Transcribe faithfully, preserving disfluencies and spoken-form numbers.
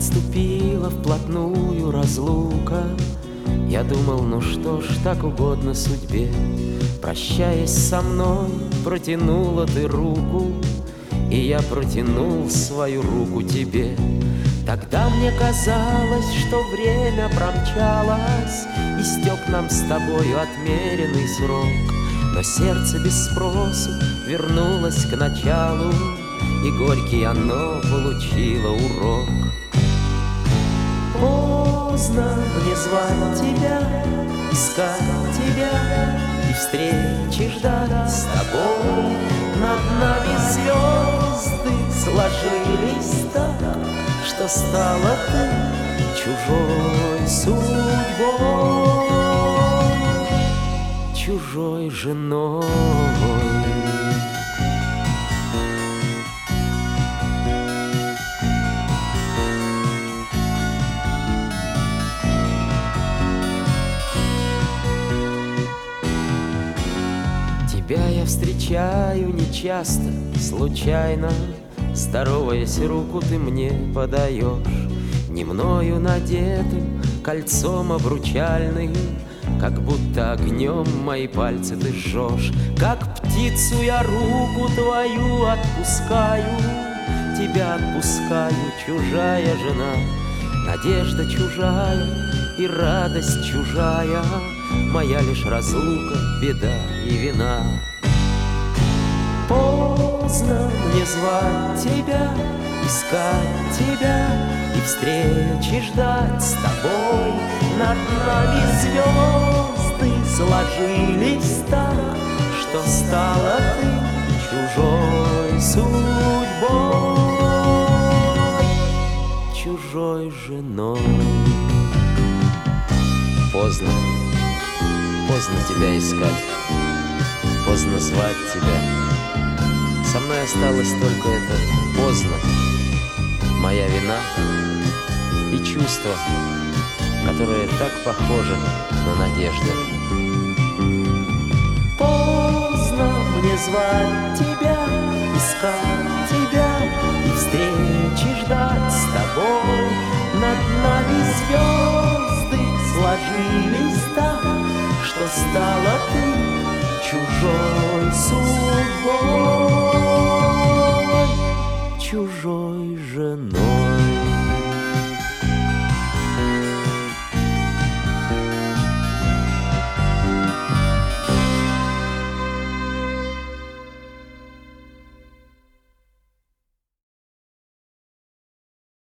подступила вплотную разлука. Я думал, ну что ж, так угодно судьбе. Прощаясь со мной, протянула ты руку, и я протянул свою руку тебе. Тогда мне казалось, что время промчалось, истек нам с тобою отмеренный срок. Но сердце без спросу вернулось к началу, и горький оно получило урок. Поздно мне звать тебя, искать тебя и встречи ждать с тобой. Над нами звезды сложились так, что стала ты чужой судьбой, чужой женой. Тебя я встречаю нечасто, случайно. Здороваясь, руку ты мне подаешь, не мною надетым кольцом обручальным, как будто огнем мои пальцы ты жжешь. Как птицу я руку твою отпускаю, тебя отпускаю, чужая жена. Надежда чужая и радость чужая, моя лишь разлука, беда и вина. Поздно мне звать тебя, искать тебя и встречи ждать с тобой. Над нами звезды сложились так, что стала ты чужой судьбой, чужой женой. Поздно, поздно тебя искать, поздно звать тебя. Со мной осталось только это поздно, моя вина и чувство, которое так похоже на надежду. Поздно мне звать тебя, искать тебя и встречи ждать с тобой. Над нами звезды сложились так, что стала ты чужой судьбой, чужой женой.